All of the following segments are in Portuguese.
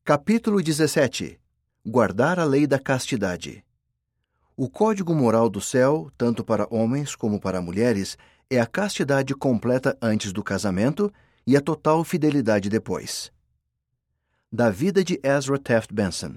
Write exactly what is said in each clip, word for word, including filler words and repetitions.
Capítulo dezessete. Guardar a lei da castidade. O código moral do céu, tanto para homens como para mulheres, é a castidade completa antes do casamento e a total fidelidade depois. Da vida de Ezra Taft Benson.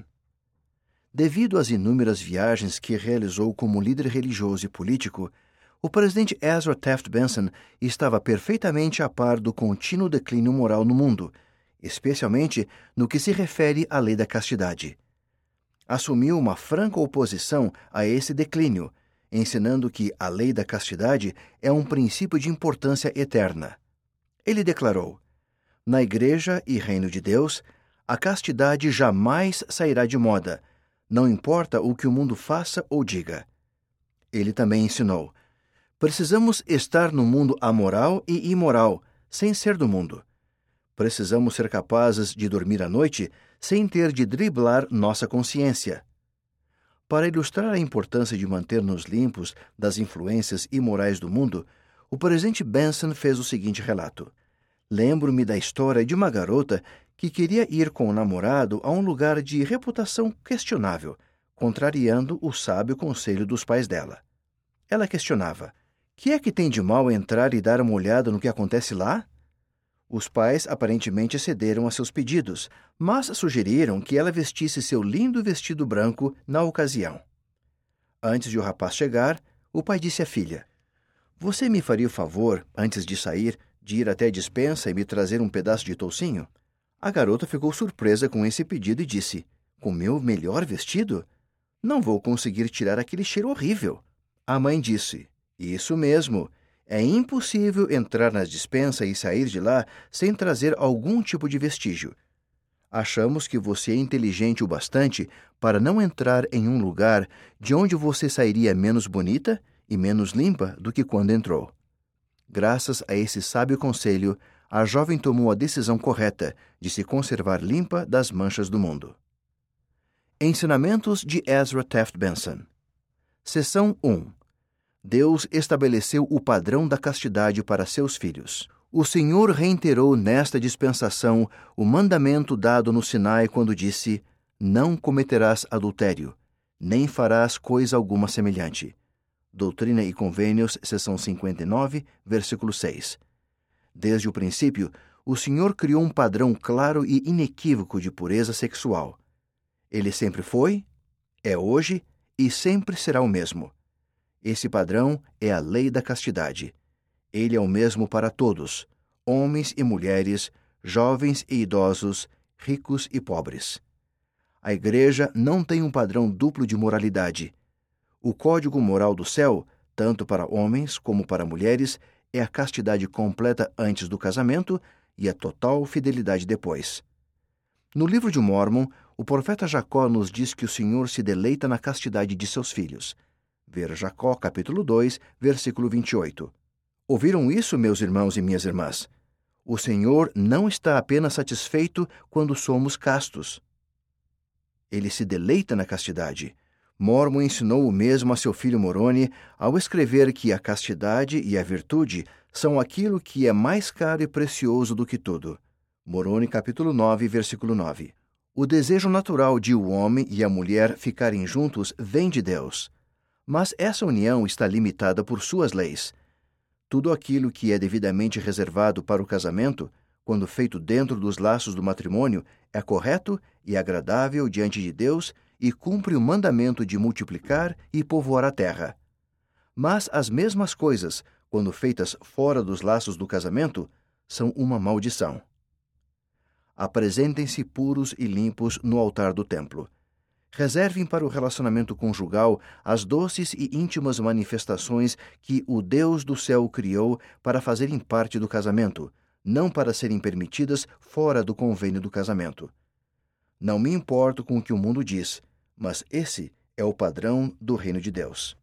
Devido às inúmeras viagens que realizou como líder religioso e político, o presidente Ezra Taft Benson estava perfeitamente a par do contínuo declínio moral no mundo, especialmente no que se refere à lei da castidade. Assumiu uma franca oposição a esse declínio, ensinando que a lei da castidade é um princípio de importância eterna. Ele declarou: na Igreja e Reino de Deus, a castidade jamais sairá de moda, não importa o que o mundo faça ou diga. Ele também ensinou: precisamos estar no mundo amoral e imoral, sem ser do mundo. Precisamos ser capazes de dormir à noite sem ter de driblar nossa consciência. Para ilustrar a importância de manter-nos limpos das influências imorais do mundo, o presidente Benson fez o seguinte relato. Lembro-me da história de uma garota que queria ir com o namorado a um lugar de reputação questionável, contrariando o sábio conselho dos pais dela. Ela questionava: que é que tem de mal entrar e dar uma olhada no que acontece lá? Os pais aparentemente cederam a seus pedidos, mas sugeriram que ela vestisse seu lindo vestido branco na ocasião. Antes de o rapaz chegar, o pai disse à filha: você me faria o favor, antes de sair, de ir até a despensa e me trazer um pedaço de toucinho? A garota ficou surpresa com esse pedido e disse: com meu melhor vestido? Não vou conseguir tirar aquele cheiro horrível. A mãe disse: isso mesmo. É impossível entrar na despensa e sair de lá sem trazer algum tipo de vestígio. Achamos que você é inteligente o bastante para não entrar em um lugar de onde você sairia menos bonita e menos limpa do que quando entrou. Graças a esse sábio conselho, a jovem tomou a decisão correta de se conservar limpa das manchas do mundo. Ensinamentos de Ezra Taft Benson. Seção um. Deus estabeleceu o padrão da castidade para seus filhos. O Senhor reiterou nesta dispensação o mandamento dado no Sinai quando disse: não cometerás adultério, nem farás coisa alguma semelhante. Doutrina e Convênios, seção cinquenta e nove, versículo seis. Desde o princípio, o Senhor criou um padrão claro e inequívoco de pureza sexual. Ele sempre foi, é hoje e sempre será o mesmo. Esse padrão é a lei da castidade. Ele é o mesmo para todos, homens e mulheres, jovens e idosos, ricos e pobres. A Igreja não tem um padrão duplo de moralidade. O código moral do céu, tanto para homens como para mulheres, é a castidade completa antes do casamento e a total fidelidade depois. No livro de Mórmon, o profeta Jacó nos diz que o Senhor se deleita na castidade de seus filhos. Ver Jacó, capítulo dois, versículo vinte e oito. Ouviram isso, meus irmãos e minhas irmãs? O Senhor não está apenas satisfeito quando somos castos. Ele se deleita na castidade. Mórmon ensinou o mesmo a seu filho Moroni ao escrever que a castidade e a virtude são aquilo que é mais caro e precioso do que tudo. Moroni, capítulo nove, versículo nove. O desejo natural de o homem e a mulher ficarem juntos vem de Deus. Mas essa união está limitada por suas leis. Tudo aquilo que é devidamente reservado para o casamento, quando feito dentro dos laços do matrimônio, é correto e agradável diante de Deus e cumpre o mandamento de multiplicar e povoar a terra. Mas as mesmas coisas, quando feitas fora dos laços do casamento, são uma maldição. Apresentem-se puros e limpos no altar do templo. Reservem para o relacionamento conjugal as doces e íntimas manifestações que o Deus do céu criou para fazerem parte do casamento, não para serem permitidas fora do convênio do casamento. Não me importo com o que o mundo diz, mas esse é o padrão do reino de Deus.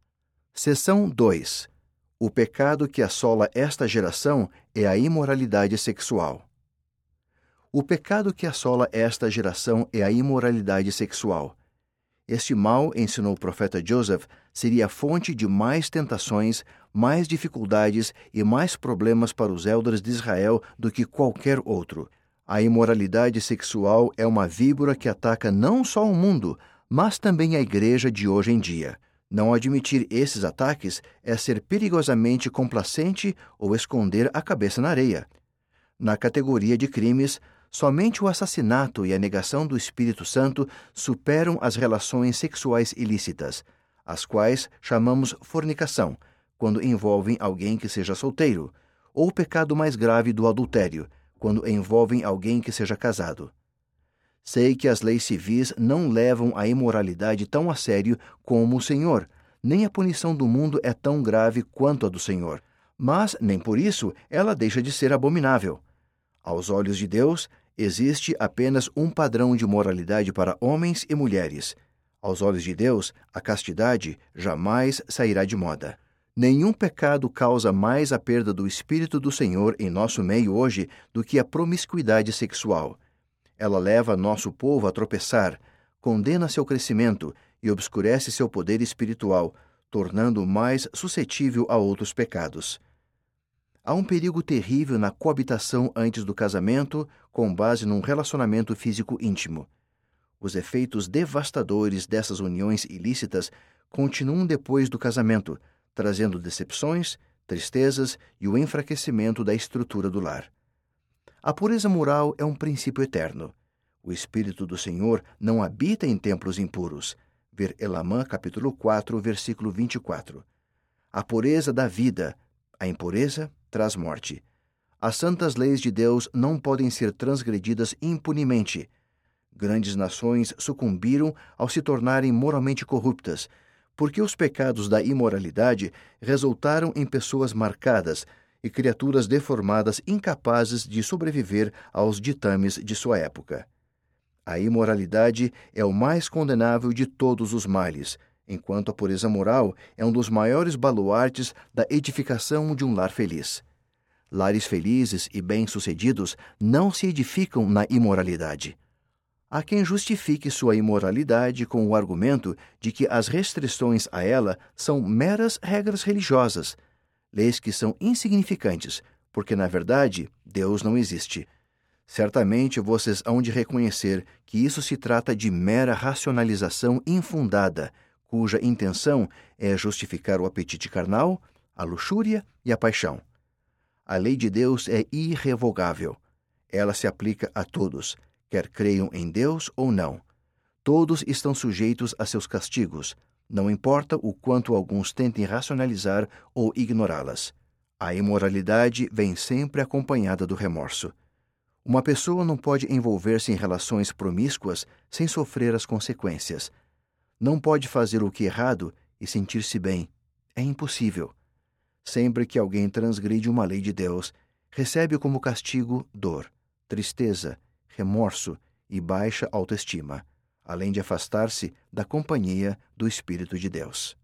Seção dois. O pecado que assola esta geração é a imoralidade sexual. O pecado que assola esta geração é a imoralidade sexual. Este mal, ensinou o profeta Joseph, seria a fonte de mais tentações, mais dificuldades e mais problemas para os elders de Israel do que qualquer outro. A imoralidade sexual é uma víbora que ataca não só o mundo, mas também a igreja de hoje em dia. Não admitir esses ataques é ser perigosamente complacente ou esconder a cabeça na areia. Na categoria de crimes, somente o assassinato e a negação do Espírito Santo superam as relações sexuais ilícitas, as quais chamamos fornicação, quando envolvem alguém que seja solteiro, ou o pecado mais grave do adultério, quando envolvem alguém que seja casado. Sei que as leis civis não levam a imoralidade tão a sério como o Senhor, nem a punição do mundo é tão grave quanto a do Senhor, mas nem por isso ela deixa de ser abominável. Aos olhos de Deus, existe apenas um padrão de moralidade para homens e mulheres. Aos olhos de Deus, a castidade jamais sairá de moda. Nenhum pecado causa mais a perda do Espírito do Senhor em nosso meio hoje do que a promiscuidade sexual. Ela leva nosso povo a tropeçar, condena seu crescimento e obscurece seu poder espiritual, tornando-o mais suscetível a outros pecados. Há um perigo terrível na coabitação antes do casamento, com base num relacionamento físico íntimo. Os efeitos devastadores dessas uniões ilícitas continuam depois do casamento, trazendo decepções, tristezas e o enfraquecimento da estrutura do lar. A pureza moral é um princípio eterno. O Espírito do Senhor não habita em templos impuros. Ver Elamã, capítulo quatro, versículo vinte e quatro. A pureza dá vida, a impureza traz morte. As santas leis de Deus não podem ser transgredidas impunemente. Grandes nações sucumbiram ao se tornarem moralmente corruptas, porque os pecados da imoralidade resultaram em pessoas marcadas e criaturas deformadas incapazes de sobreviver aos ditames de sua época. A imoralidade é o mais condenável de todos os males, enquanto a pureza moral é um dos maiores baluartes da edificação de um lar feliz. Lares felizes e bem-sucedidos não se edificam na imoralidade. Há quem justifique sua imoralidade com o argumento de que as restrições a ela são meras regras religiosas, leis que são insignificantes, porque, na verdade, Deus não existe. Certamente vocês hão de reconhecer que isso se trata de mera racionalização infundada, cuja intenção é justificar o apetite carnal, a luxúria e a paixão. A lei de Deus é irrevogável. Ela se aplica a todos, quer creiam em Deus ou não. Todos estão sujeitos a seus castigos, não importa o quanto alguns tentem racionalizar ou ignorá-las. A imoralidade vem sempre acompanhada do remorso. Uma pessoa não pode envolver-se em relações promíscuas sem sofrer as consequências. Não pode fazer o que é errado e sentir-se bem. É impossível. Sempre que alguém transgride uma lei de Deus, recebe como castigo dor, tristeza, remorso e baixa autoestima, além de afastar-se da companhia do Espírito de Deus.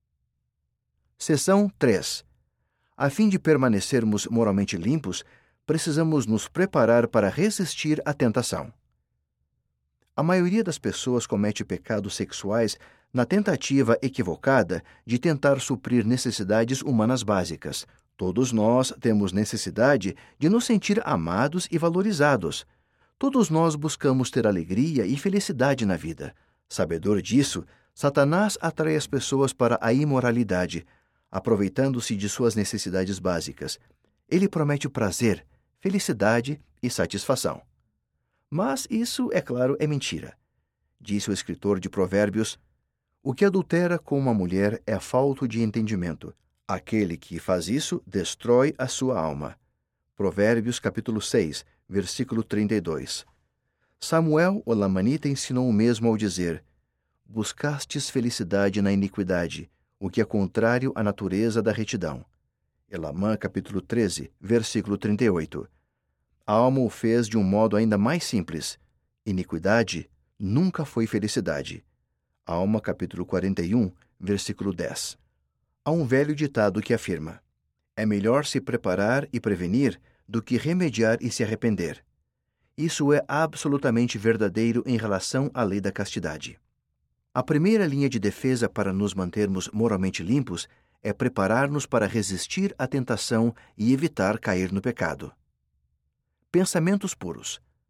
Seção três. A fim de permanecermos moralmente limpos, precisamos nos preparar para resistir à tentação. A maioria das pessoas comete pecados sexuais na tentativa equivocada de tentar suprir necessidades humanas básicas. Todos nós temos necessidade de nos sentir amados e valorizados. Todos nós buscamos ter alegria e felicidade na vida. Sabedor disso, Satanás atrai as pessoas para a imoralidade, aproveitando-se de suas necessidades básicas. Ele promete prazer, felicidade e satisfação. Mas isso, é claro, é mentira. Disse o escritor de Provérbios: o que adultera com uma mulher é falto de entendimento. Aquele que faz isso destrói a sua alma. Provérbios capítulo seis, versículo trinta e dois. Samuel, o lamanita, ensinou o mesmo ao dizer: buscastes felicidade na iniquidade, o que é contrário à natureza da retidão. Elamã capítulo treze, versículo trinta e oito. A alma o fez de um modo ainda mais simples. Iniquidade nunca foi felicidade. Alma capítulo quarenta e um, versículo dez. Há um velho ditado que afirma: é melhor se preparar e prevenir do que remediar e se arrepender. Isso é absolutamente verdadeiro em relação à lei da castidade. A primeira linha de defesa para nos mantermos moralmente limpos é preparar-nos para resistir à tentação e evitar cair no pecado. Pensamentos puros.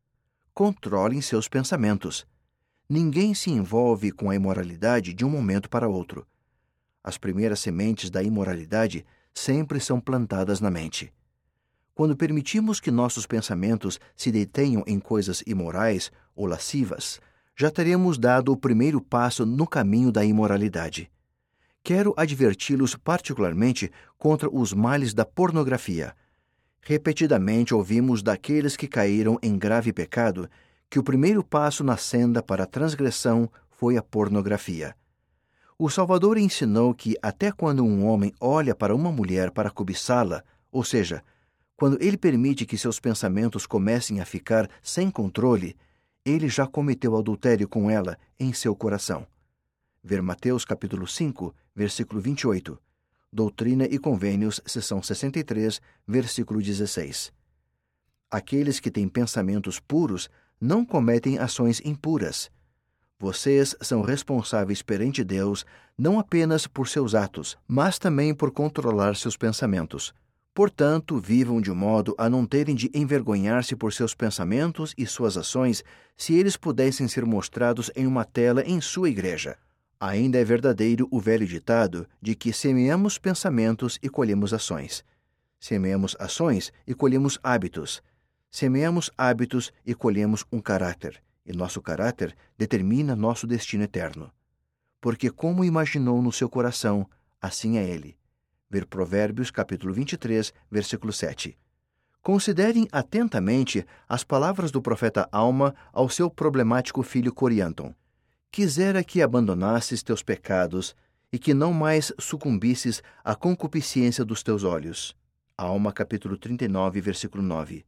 controlem seus pensamentos. Ninguém se envolve com a imoralidade de um momento para outro. As primeiras sementes da imoralidade sempre são plantadas na mente. Quando permitimos que nossos pensamentos se detenham em coisas imorais ou lascivas, já teremos dado o primeiro passo no caminho da imoralidade. Quero adverti-los particularmente contra os males da pornografia. Repetidamente ouvimos daqueles que caíram em grave pecado que o primeiro passo na senda para a transgressão foi a pornografia. O Salvador ensinou que até quando um homem olha para uma mulher para cobiçá-la, ou seja, quando ele permite que seus pensamentos comecem a ficar sem controle, ele já cometeu adultério com ela em seu coração. Ver Mateus capítulo cinco, versículo vinte e oito. Doutrina e Convênios, seção sessenta e três, versículo dezesseis. Aqueles que têm pensamentos puros não cometem ações impuras. Vocês são responsáveis perante Deus não apenas por seus atos, mas também por controlar seus pensamentos. Portanto, vivam de modo a não terem de envergonhar-se por seus pensamentos e suas ações se eles pudessem ser mostrados em uma tela em sua igreja. Ainda é verdadeiro o velho ditado de que semeamos pensamentos e colhemos ações. Semeamos ações e colhemos hábitos. Semeamos hábitos e colhemos um caráter, e nosso caráter determina nosso destino eterno. Porque como imaginou no seu coração, assim é ele. Ver Provérbios capítulo vinte e três, versículo sete. Considerem atentamente as palavras do profeta Alma ao seu problemático filho Corianton. Quisera que abandonasses teus pecados e que não mais sucumbisses à concupiscência dos teus olhos. Alma capítulo trinta e nove, versículo nove.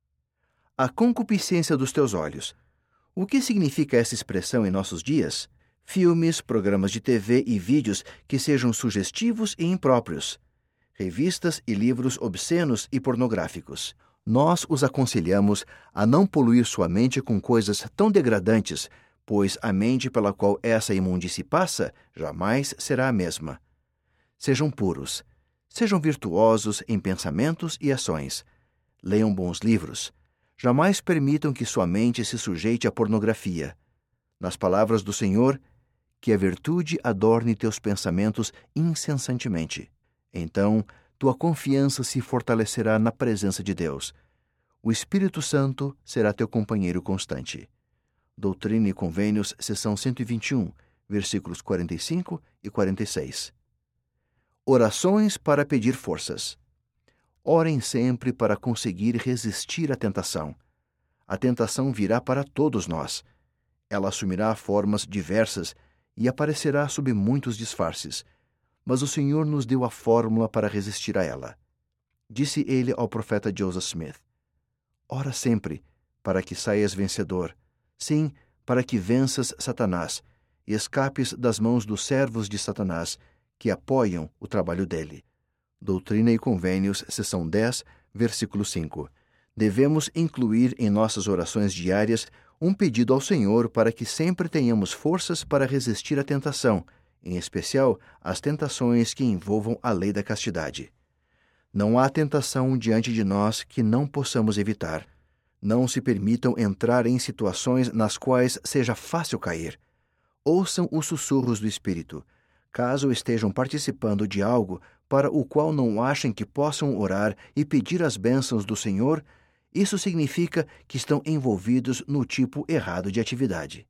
A concupiscência dos teus olhos. O que significa essa expressão em nossos dias? Filmes, programas de T V e vídeos que sejam sugestivos e impróprios. Revistas e livros obscenos e pornográficos. Nós os aconselhamos a não poluir sua mente com coisas tão degradantes, pois a mente pela qual essa imundície passa jamais será a mesma. Sejam puros. Sejam virtuosos em pensamentos e ações. Leiam bons livros. Jamais permitam que sua mente se sujeite à pornografia. Nas palavras do Senhor, que a virtude adorne teus pensamentos incessantemente. Então, tua confiança se fortalecerá na presença de Deus. O Espírito Santo será teu companheiro constante. Doutrina e Convênios, seção cento e vinte e um, versículos quarenta e cinco e quarenta e seis. Orações para pedir forças. Orem sempre para conseguir resistir à tentação. A tentação virá para todos nós. Ela assumirá formas diversas e aparecerá sob muitos disfarces, mas o Senhor nos deu a fórmula para resistir a ela. Disse ele ao profeta Joseph Smith: Ora sempre, para que saias vencedor. Sim, para que venças Satanás e escapes das mãos dos servos de Satanás, que apoiam o trabalho dele. Doutrina e Convênios, seção dez, versículo cinco. Devemos incluir em nossas orações diárias um pedido ao Senhor para que sempre tenhamos forças para resistir à tentação, em especial às tentações que envolvam a lei da castidade. Não há tentação diante de nós que não possamos evitar. Não se permitam entrar em situações nas quais seja fácil cair. Ouçam os sussurros do Espírito. Caso estejam participando de algo para o qual não achem que possam orar e pedir as bênçãos do Senhor, isso significa que estão envolvidos no tipo errado de atividade.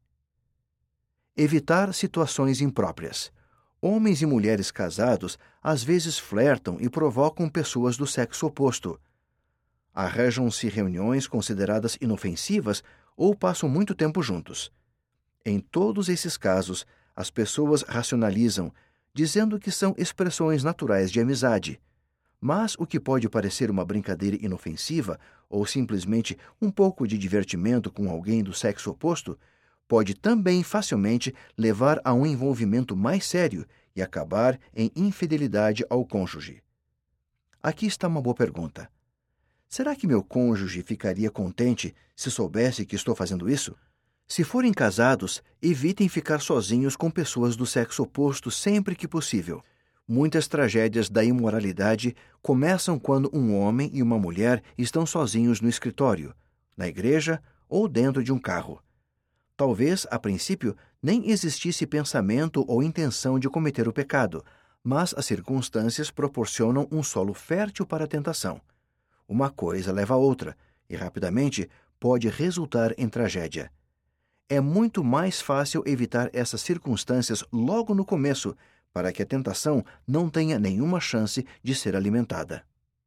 Evitar situações impróprias. Homens e mulheres casados às vezes flertam e provocam pessoas do sexo oposto. Arranjam-se reuniões consideradas inofensivas ou passam muito tempo juntos. Em todos esses casos, as pessoas racionalizam, dizendo que são expressões naturais de amizade. Mas o que pode parecer uma brincadeira inofensiva ou simplesmente um pouco de divertimento com alguém do sexo oposto, pode também facilmente levar a um envolvimento mais sério e acabar em infidelidade ao cônjuge. Aqui está uma boa pergunta. Será que meu cônjuge ficaria contente se soubesse que estou fazendo isso? Se forem casados, evitem ficar sozinhos com pessoas do sexo oposto sempre que possível. Muitas tragédias da imoralidade começam quando um homem e uma mulher estão sozinhos no escritório, na igreja ou dentro de um carro. Talvez, a princípio, nem existisse pensamento ou intenção de cometer o pecado, mas as circunstâncias proporcionam um solo fértil para a tentação. Uma coisa leva a outra, e rapidamente pode resultar em tragédia. É muito mais fácil evitar essas circunstâncias logo no começo, para que a tentação não tenha nenhuma chance de ser alimentada.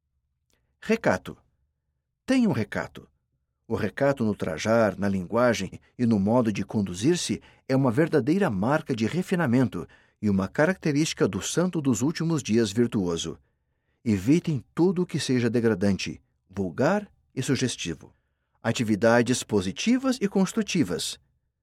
Recato. Tenha um recato. O recato no trajar, na linguagem e no modo de conduzir-se é uma verdadeira marca de refinamento e uma característica do santo dos últimos dias virtuoso. Evitem tudo o que seja degradante, vulgar e sugestivo. Atividades positivas e construtivas.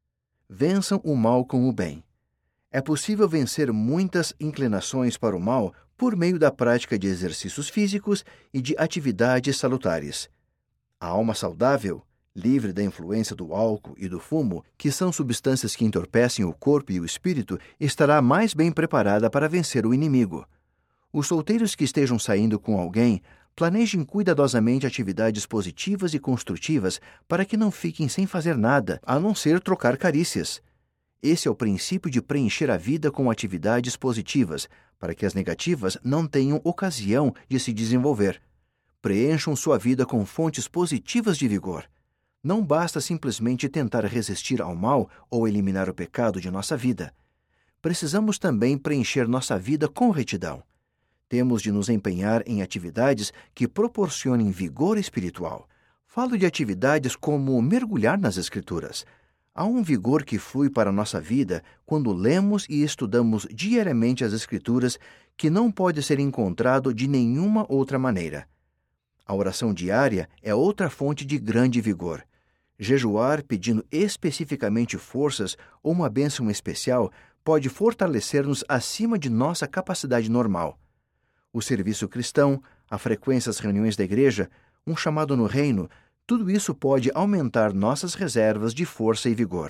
Vençam o mal com o bem. É possível vencer muitas inclinações para o mal por meio da prática de exercícios físicos e de atividades salutares. A alma saudável, livre da influência do álcool e do fumo, que são substâncias que entorpecem o corpo e o espírito, estará mais bem preparada para vencer o inimigo. Os solteiros que estejam saindo com alguém, planejem cuidadosamente atividades positivas e construtivas para que não fiquem sem fazer nada, a não ser trocar carícias. Esse é o princípio de preencher a vida com atividades positivas, para que as negativas não tenham ocasião de se desenvolver. Preencham sua vida com fontes positivas de vigor. Não basta simplesmente tentar resistir ao mal ou eliminar o pecado de nossa vida. Precisamos também preencher nossa vida com retidão. Temos de nos empenhar em atividades que proporcionem vigor espiritual. Falo de atividades como mergulhar nas Escrituras. Há um vigor que flui para a nossa vida quando lemos e estudamos diariamente as Escrituras que não pode ser encontrado de nenhuma outra maneira. A oração diária é outra fonte de grande vigor. Jejuar pedindo especificamente forças ou uma bênção especial pode fortalecer-nos acima de nossa capacidade normal. O serviço cristão, a frequência às reuniões da igreja, um chamado no reino, tudo isso pode aumentar nossas reservas de força e vigor.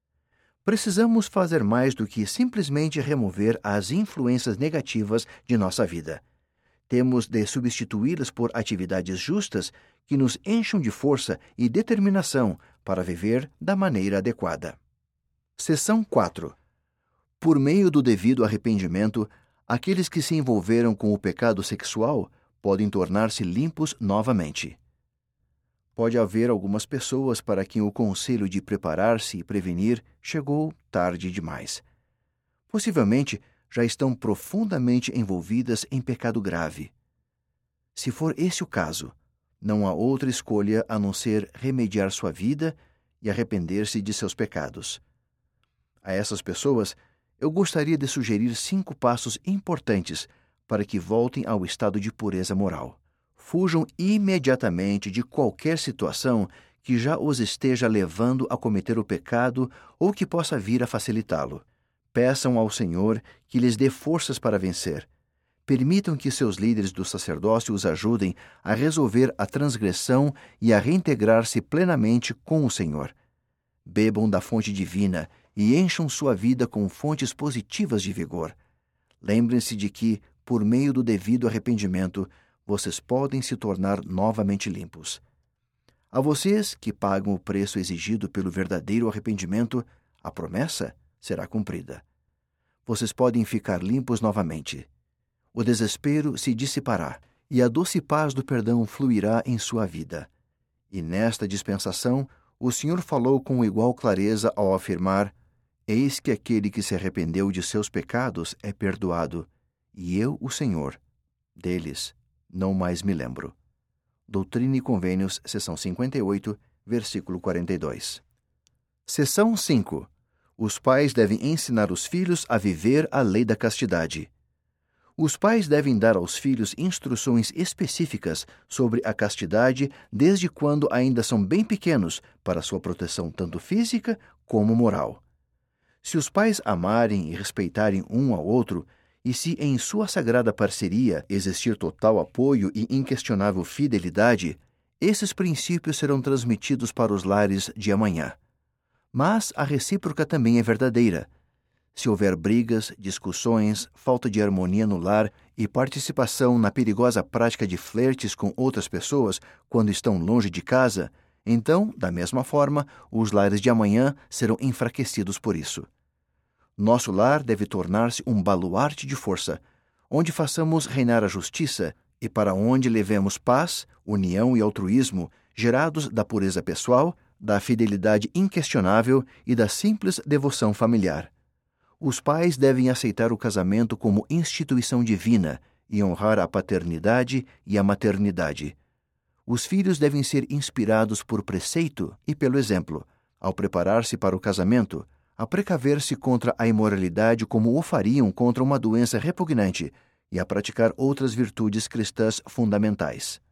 Precisamos fazer mais do que simplesmente remover as influências negativas de nossa vida. Temos de substituí-las por atividades justas que nos encham de força e determinação para viver da maneira adequada. Seção quatro. Por meio do devido arrependimento, aqueles que se envolveram com o pecado sexual podem tornar-se limpos novamente. Pode haver algumas pessoas para quem o conselho de preparar-se e prevenir chegou tarde demais. Possivelmente, já estão profundamente envolvidas em pecado grave. Se for esse o caso, não há outra escolha a não ser remediar sua vida e arrepender-se de seus pecados. A essas pessoas, eu gostaria de sugerir cinco passos importantes para que voltem ao estado de pureza moral. Fujam imediatamente de qualquer situação que já os esteja levando a cometer o pecado ou que possa vir a facilitá-lo. Peçam ao Senhor que lhes dê forças para vencer. Permitam que seus líderes do sacerdócio os ajudem a resolver a transgressão e a reintegrar-se plenamente com o Senhor. Bebam da fonte divina e encham sua vida com fontes positivas de vigor. Lembrem-se de que, por meio do devido arrependimento, vocês podem se tornar novamente limpos. A vocês que pagam o preço exigido pelo verdadeiro arrependimento, a promessa será cumprida. Vocês podem ficar limpos novamente. O desespero se dissipará e a doce paz do perdão fluirá em sua vida. E nesta dispensação, o Senhor falou com igual clareza ao afirmar: Eis que aquele que se arrependeu de seus pecados é perdoado, e eu, o Senhor, deles não mais me lembro. Doutrina e Convênios, seção cinquenta e oito, versículo quarenta e dois. Seção cinco. Os pais devem ensinar os filhos a viver a lei da castidade. Os pais devem dar aos filhos instruções específicas sobre a castidade desde quando ainda são bem pequenos para sua proteção tanto física como moral. Se os pais amarem e respeitarem um ao outro, e se em sua sagrada parceria existir total apoio e inquestionável fidelidade, esses princípios serão transmitidos para os lares de amanhã. Mas a recíproca também é verdadeira. Se houver brigas, discussões, falta de harmonia no lar e participação na perigosa prática de flertes com outras pessoas quando estão longe de casa, Então, da mesma forma, os lares de amanhã serão enfraquecidos por isso. Nosso lar deve tornar-se um baluarte de força, onde façamos reinar a justiça e para onde levemos paz, união e altruísmo, gerados da pureza pessoal, da fidelidade inquestionável e da simples devoção familiar. Os pais devem aceitar o casamento como instituição divina e honrar a paternidade e a maternidade. Os filhos devem ser inspirados por preceito e pelo exemplo, ao preparar-se para o casamento, a precaver-se contra a imoralidade como o fariam contra uma doença repugnante e a praticar outras virtudes cristãs fundamentais.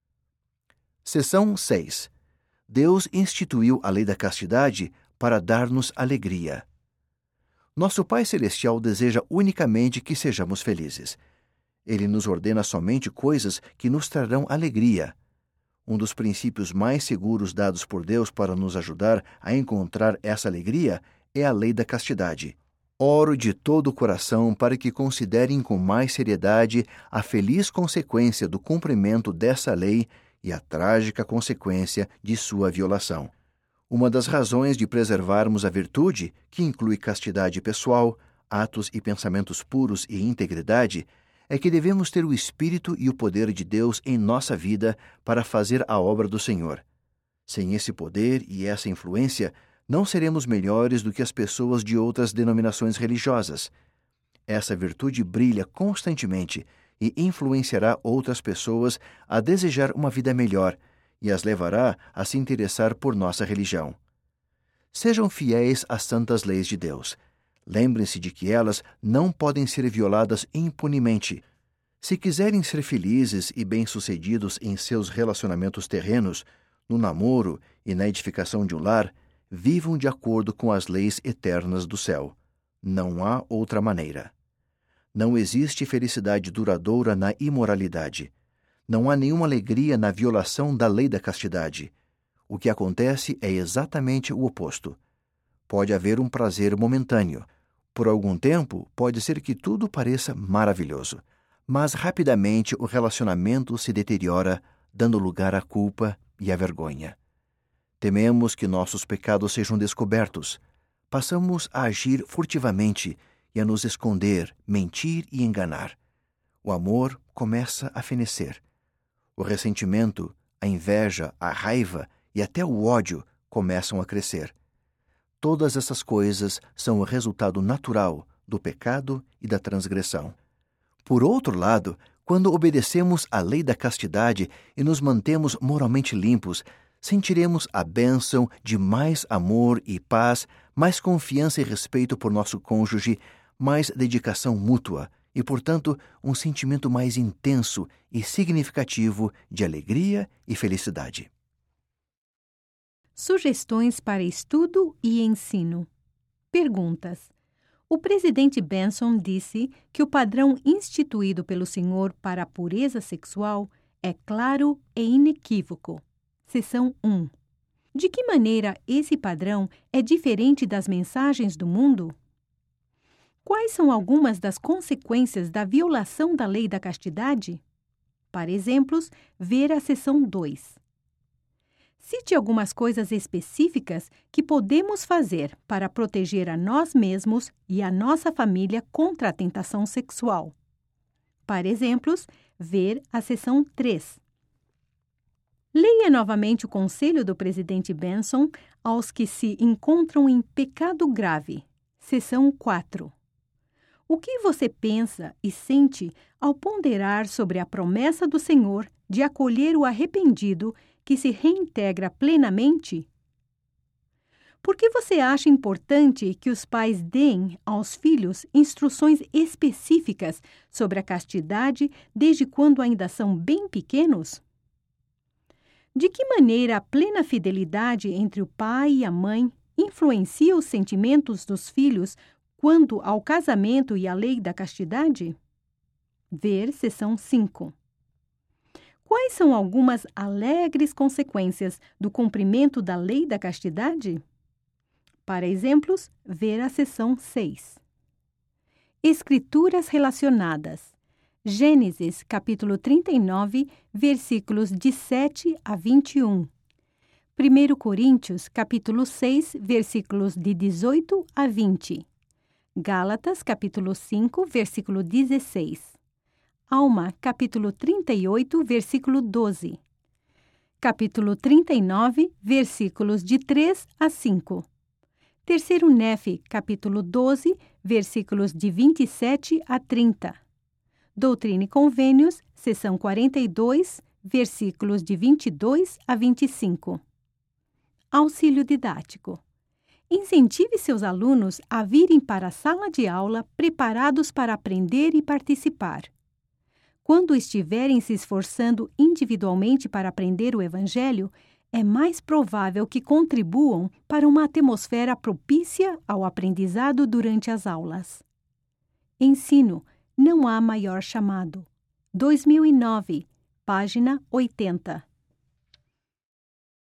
Seção seis. Deus instituiu a lei da castidade para dar-nos alegria. Nosso Pai Celestial deseja unicamente que sejamos felizes. Ele nos ordena somente coisas que nos trarão alegria. Um dos princípios mais seguros dados por Deus para nos ajudar a encontrar essa alegria é a lei da castidade. Oro de todo o coração para que considerem com mais seriedade a feliz consequência do cumprimento dessa lei e a trágica consequência de sua violação. Uma das razões de preservarmos a virtude, que inclui castidade pessoal, atos e pensamentos puros e integridade, é que devemos ter o Espírito e o poder de Deus em nossa vida para fazer a obra do Senhor. Sem esse poder e essa influência, não seremos melhores do que as pessoas de outras denominações religiosas. Essa virtude brilha constantemente e influenciará outras pessoas a desejar uma vida melhor e as levará a se interessar por nossa religião. Sejam fiéis às santas leis de Deus. Lembrem-se de que elas não podem ser violadas impunemente. Se quiserem ser felizes e bem-sucedidos em seus relacionamentos terrenos, no namoro e na edificação de um lar, vivam de acordo com as leis eternas do céu. Não há outra maneira. Não existe felicidade duradoura na imoralidade. Não há nenhuma alegria na violação da lei da castidade. O que acontece é exatamente o oposto. Pode haver um prazer momentâneo. Por algum tempo, pode ser que tudo pareça maravilhoso, mas rapidamente o relacionamento se deteriora, dando lugar à culpa e à vergonha. Tememos que nossos pecados sejam descobertos. Passamos a agir furtivamente e a nos esconder, mentir e enganar. O amor começa a fenecer. O ressentimento, a inveja, a raiva e até o ódio começam a crescer. Todas essas coisas são o resultado natural do pecado e da transgressão. Por outro lado, quando obedecemos à lei da castidade e nos mantemos moralmente limpos, sentiremos a bênção de mais amor e paz, mais confiança e respeito por nosso cônjuge, mais dedicação mútua e, portanto, um sentimento mais intenso e significativo de alegria e felicidade. Sugestões para estudo e ensino. Perguntas. O presidente Benson disse que o padrão instituído pelo Senhor para a pureza sexual é claro e inequívoco. Seção um. De que maneira esse padrão é diferente das mensagens do mundo? Quais são algumas das consequências da violação da lei da castidade? Para exemplos, ver a seção dois. Cite algumas coisas específicas que podemos fazer para proteger a nós mesmos e a nossa família contra a tentação sexual. Para exemplos, ver a seção três. Leia novamente o conselho do presidente Benson aos que se encontram em pecado grave. Seção quatro. O que você pensa e sente ao ponderar sobre a promessa do Senhor de acolher o arrependido que se reintegra plenamente? Por que você acha importante que os pais deem aos filhos instruções específicas sobre a castidade desde quando ainda são bem pequenos? De que maneira a plena fidelidade entre o pai e a mãe influencia os sentimentos dos filhos quanto ao casamento e à lei da castidade? Ver seção cinco. Quais são algumas alegres consequências do cumprimento da lei da castidade? Para exemplos, ver a seção seis. Escrituras relacionadas. Gênesis, capítulo trinta e nove, versículos de sete a vinte e um. primeiro Coríntios, capítulo seis, versículos de dezoito a vinte. Gálatas, capítulo cinco, versículo dezesseis. Alma, capítulo trinta e oito, versículo doze. Capítulo trinta e nove, versículos de três a cinco. Terceiro Nefe, capítulo doze, versículos de vinte e sete a trinta. Doutrina e Convênios, seção quarenta e dois, versículos de vinte e dois a vinte e cinco. Auxílio didático. Incentive seus alunos a virem para a sala de aula preparados para aprender e participar. Quando estiverem se esforçando individualmente para aprender o Evangelho, é mais provável que contribuam para uma atmosfera propícia ao aprendizado durante as aulas. Ensino, não há maior chamado. dois mil e nove, página oitenta.